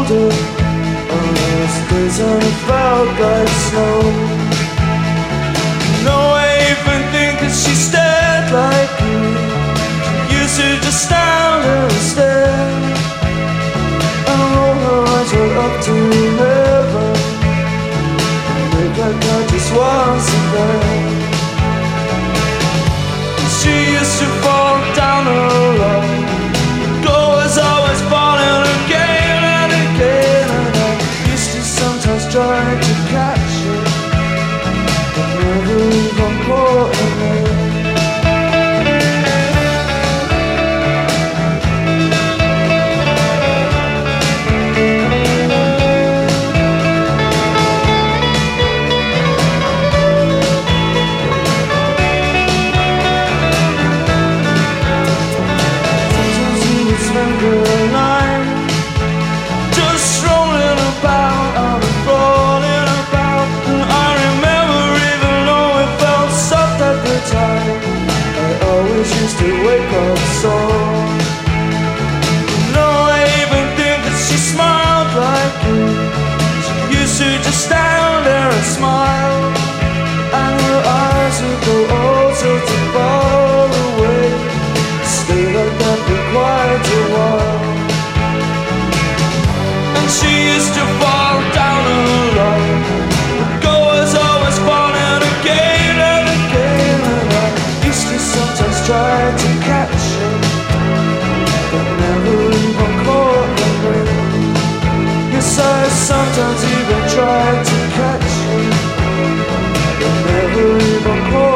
older, those days and it felt like snow. No, I even think that she stared like you. She used to just stand there and stare, and roll her eyes right up to heaven, and make like I just wasn't there. She used to fall down alone. Go was always falling again and again, and I used to sometimes try to catch it, but never even caught it. Used to wake up sore. No, I even think that she smiled like you. She used to just stand there and smile, and her eyes would go all sorts of far away, stay like that for quite a while. And she used to fall down alone. The goal was always falling again and again, and I used to sometimes try to catch it, but never even caught the wind. Yes, I sometimes even tried to catch it, but never even caught